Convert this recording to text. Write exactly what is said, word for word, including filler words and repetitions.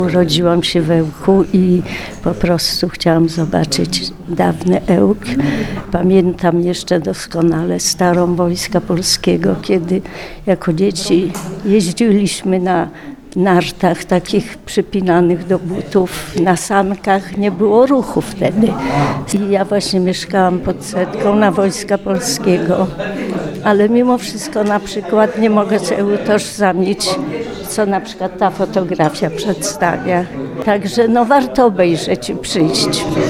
Urodziłam się w Ełku i po prostu chciałam zobaczyć dawny Ełk. Pamiętam jeszcze doskonale starą Wojska Polskiego, kiedy jako dzieci jeździliśmy na nartach takich przypinanych do butów, na sankach. Nie było ruchu wtedy. I ja właśnie mieszkałam pod Setką na Wojska Polskiego, ale mimo wszystko na przykład nie mogę sobie utożsamić, co na przykład ta fotografia przedstawia. Także no warto obejrzeć i przyjść.